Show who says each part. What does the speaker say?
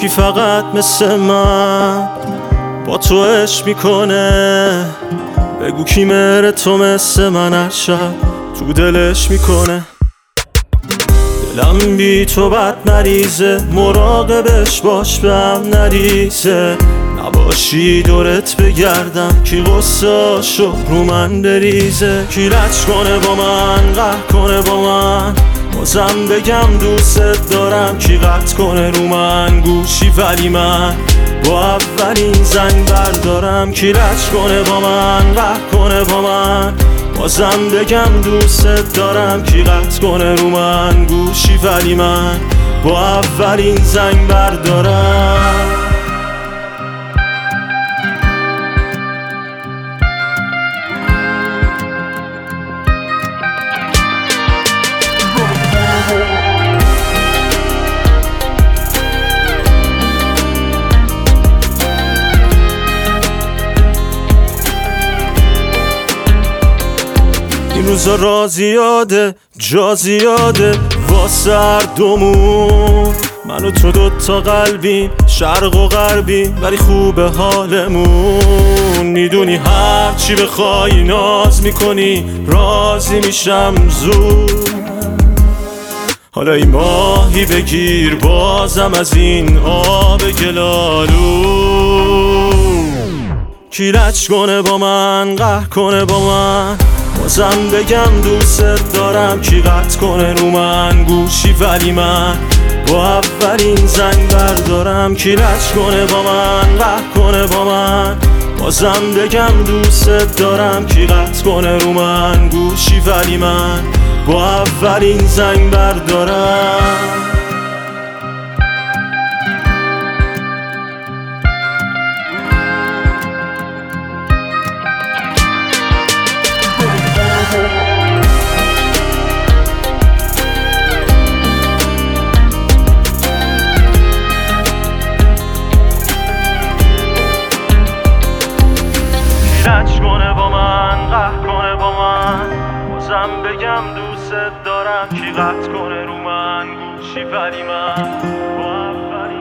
Speaker 1: کی فقط مثل من با تو عشق میکنه؟ بگو کی مهر تو مثل من هر شب تو دلش میکنه؟ دلم بی تو بد مریضه، مراقبش باش بهم نریزه. نباشی دورت بگردم کی غصه‌اشو رو من بریزه. کی لج کنه با من، قهر کنه با من، بازم بگم دوست دارم. کی قطع کنه رو من گوشی ولی من با اولین زنگ بردارم. کی لج کنه با من، قهر کنه با من، بازم بگم دوست دارم. کی قطع کنه رو من گوشی ولی من با اولین زنگ بردارم. این روزا را زیاده، جا زیاده واسه هر دومون. من و تو دوتا قلبیم، شرق و غربیم، ولی خوبه حالمون. میدونی هر چی بخوای ناز میکنی، راضی میشم زود. حالا این ماهی بگیر بازم از این آب گلالود. کی لج کنه با من، قهر کنه با من، بازم بگم دوست دارم. کی قطع کنه رو من گوشی ولی من با اولین زنگ بردارم. کی لج کنه با من، قهر کنه با من، بازم بگم دوست دارم. کی قطع کنه رو من گوشی ولی من با اولین زنگ بردارم. لج کنه با من، قهر کنه با من، بازم بگم دوست دارم. کی قطع کنه رو من گوشی ولی من با اولین